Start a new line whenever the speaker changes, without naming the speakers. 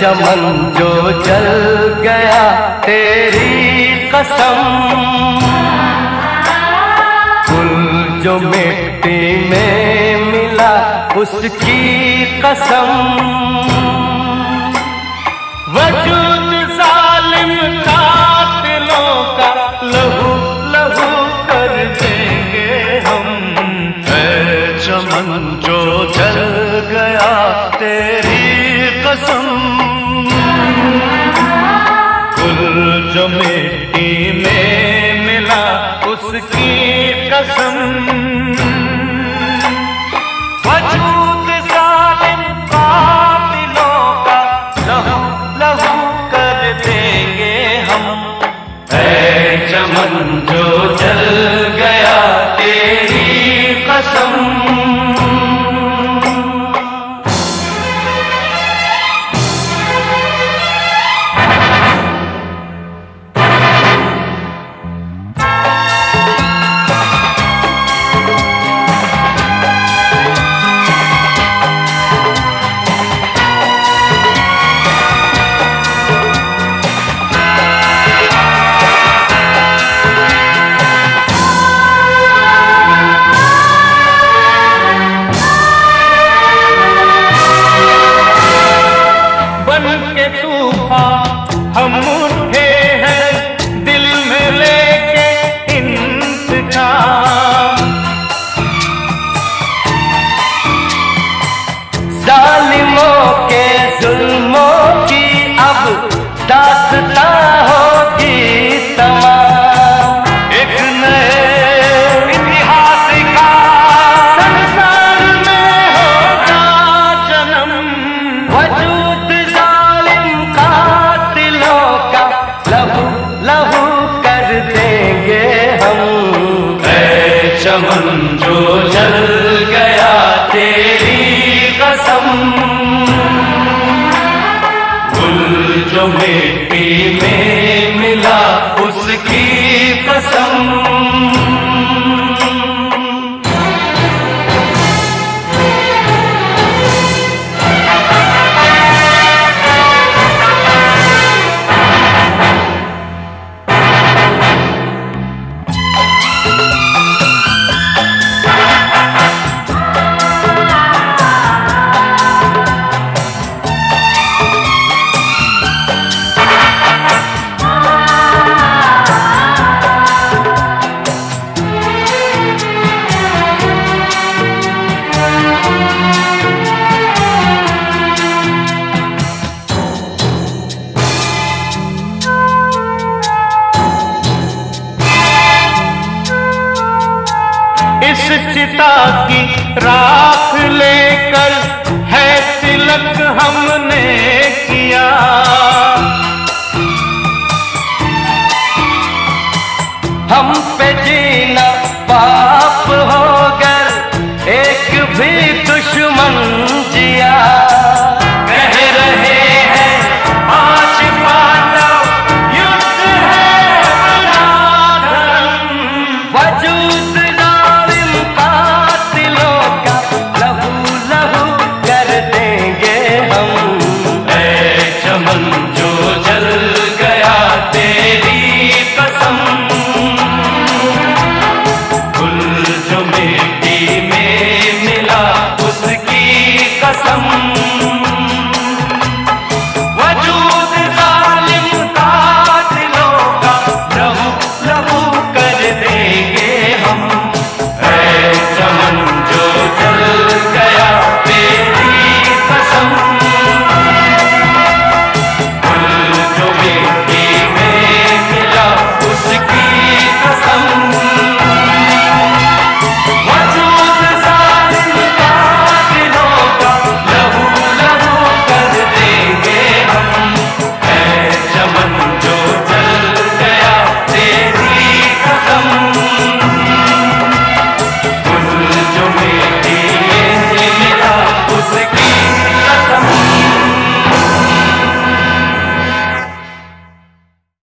चमन जो जल गया तेरी कसम, गुल जो मिट्टी में मिला उसकी कसम। वजूद जालिम कातिलों का लहू लहू कर देंगे हम।
ऐ चमन जो जल गया तेरी कसम,
गुल जो मिट्टी में मिला उसकी कसम। वजूद जालिम कातिलों का लहू लहू कर देंगे हम। ऐ चमन जो जल गया तेरी कसम। हम उठे हैं दिल में लेके इंतकाम, जालिमों के जुल्मों की अब दास्तां होगी तमाम। एक नए इतिहास का संसार में होगा जन्म। वजूद जालिम कातिलों का लहू लहू कर देंगे हम। ऐ चमन जो जल गया तेरी कसम, गुल जो मिट्टी में मिला उसकी कसम। इस चिता की राख लेकर है तिलक हमने किया। हम पे जीना पाप होकर एक भी दुश्मन जिया। कह रहे हैं आज पांडव युद्ध है बड़ा धर्म। वजूद लहू लहू कर देंगे हम। ऐ चमन